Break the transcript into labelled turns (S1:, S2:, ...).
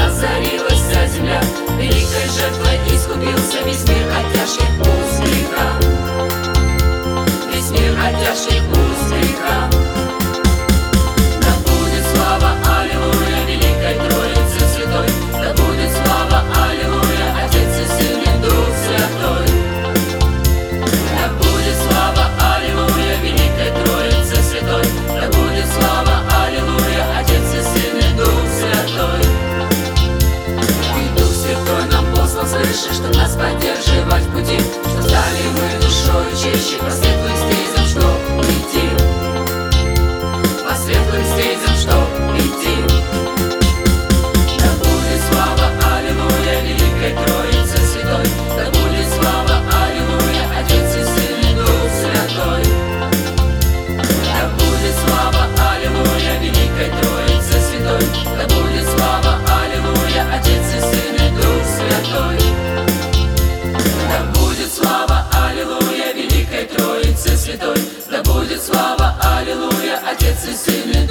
S1: озарилась вся земля. Великой жертвой искупился весь мир от тяжких уз греха. Весь мир от тяжких уз греха. Да будет слава, аллилуйя, Великой Троице Святой. Да будет слава, аллилуйя, Отец и Сын и Дух Святой. Да будет слава, аллилуйя, Великой Троице Святой. Да будет слава, аллилуйя, Отец и Сын и Дух Святой. И Дух Святой нам послан свыше, что нас поддерживать в пути, что стали мы душою чище, по светлым стезям, что идти, по светлым стезям, что идти. Да будет слава, аллилуйя, Великой Троице Святой. Да будет слава, аллилуйя, Отец и Сын и Дух Святой. Да будет слава, аллилуйя, Великой Троице Святой. Да будет слава, аллилуйя, Отец и Сын и Дух Святой. Да будет слава, аллилуйя, Великой Троице Святой. Да будет слава, аллилуйя, Отец и Сын и